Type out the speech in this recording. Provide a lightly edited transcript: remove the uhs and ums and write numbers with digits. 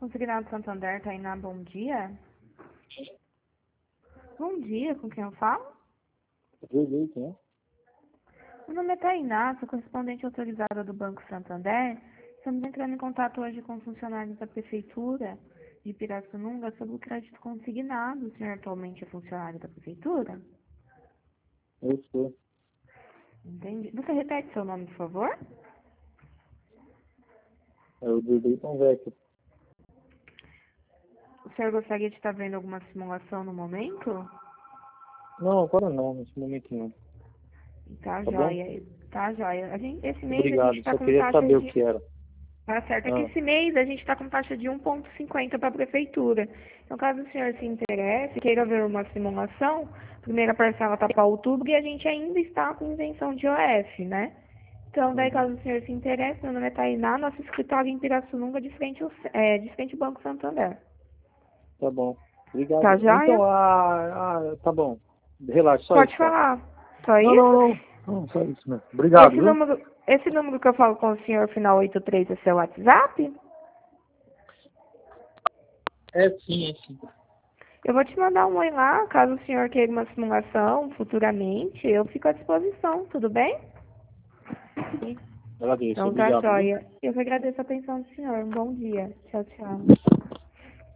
Consignado Santander, Tainá, bom dia. Bom dia, com quem eu falo? Quem é? Meu nome é Tainá, sou correspondente autorizada do Banco Santander. Estamos entrando em contato hoje com funcionários da Prefeitura de Pirassununga sobre o crédito consignado. O senhor atualmente é funcionário da Prefeitura? Eu sou. Entendi. Você repete seu nome, por favor? É o Dudleyton Vecchio. O senhor gostaria de estar vendo alguma simulação no momento? Não, agora não, nesse momento não. Tá Tá bom? joia. Tá joia. Esse mês a Obrigado, gente está só com queria taxa saber o de... que era. Tá certo, é que Ah, esse mês a gente está com taxa de 1,50 para a prefeitura. Então, caso o senhor se interesse, queira ver uma simulação, a primeira parcela está para outubro e a gente ainda está com isenção de OF, né? Então, daí, uhum. caso o senhor se interesse, meu nome é Tainá, nosso escritório em Pirassununga, de frente ao Banco Santander. Tá bom. Obrigado. Tá joia? Então, tá bom. Relaxa, só Pode isso, tá? falar. Só Não, não, isso? não. Não, só isso mesmo. Obrigado, viu? Esse número que eu falo com o senhor, final 83, é seu WhatsApp? É sim, é sim. Eu vou te mandar um oi lá, caso o senhor queira uma simulação futuramente, eu fico à disposição, tudo bem? Sim. Agradeço. Então tá Obrigado, viu? joia. Eu que agradeço a atenção do senhor. Um bom dia. Tchau, tchau.